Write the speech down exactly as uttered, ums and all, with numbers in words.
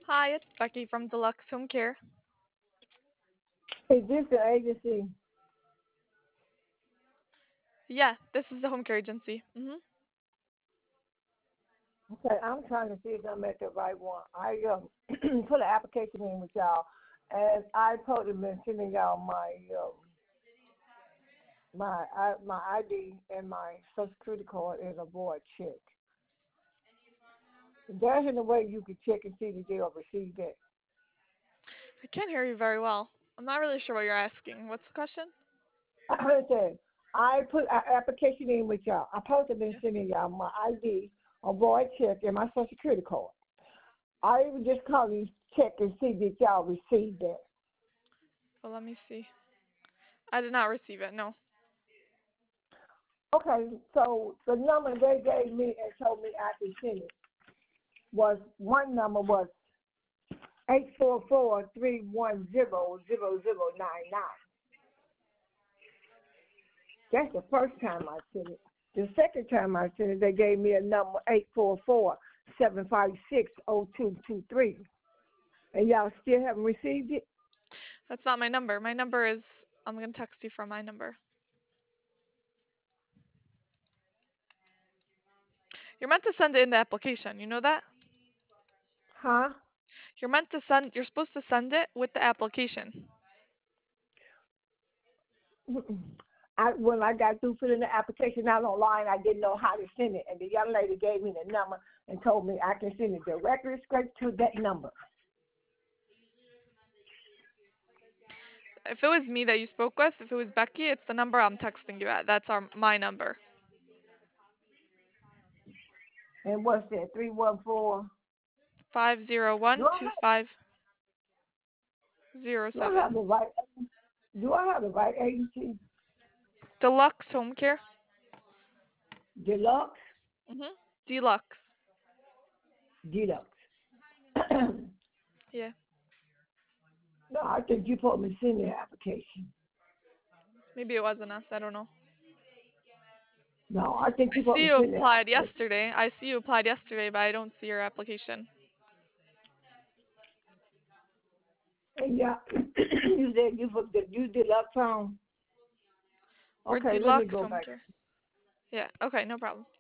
Hi, it's Becky from Deluxe Home Care. Is this the agency? Yeah, this is the home care agency. hmm Okay, I'm trying to see if I'm at the right one. I um, put an application in with y'all, and I told them been sending y'all my um, my I, my I D and my social security card as a void check. There's in a way you can check and see that they'll receive that. I can't hear you very well. I'm not really sure what you're asking. What's the question? I said I put an application in with y'all. I supposed to been sending y'all my I D, a void check, and my social security card. I even just called you to check and see that y'all received that. Well, let me see. I did not receive it. No. Okay, so the number they gave me and told me I could send it was one number was eight four four three one zero zero zero nine nine. That's the first time I sent it. The second time I sent it, they gave me a number eight four four seven five six zero two two three, and y'all still haven't received it. That's not my number. My number is. I'm gonna text you from my number. You're meant to send it in the application. You know that? Huh? You're meant to send. You're supposed to send it with the application. I, when I got through filling the application out online, I didn't know how to send it, and the young lady gave me the number and told me I can send it directly straight to that number. If it was me that you spoke with, if it was Becky, it's the number I'm texting you at. That's our my number. And what's that? Three one four. Five zero Do one I two have, five zero do I have seven. the right? Do I have the right agency? Deluxe Home Care. Deluxe, Mhm. Deluxe. deluxe. Yeah. No, I think you put me send the application. Maybe it wasn't us. I don't know. No, I think I you put see me you send the applied application. yesterday. I see you applied yesterday, but I don't see your application. And yeah, you said you put the you deluxe on. We're Okay, let me Deluxe go Home back. Care. Yeah. Okay. No problem.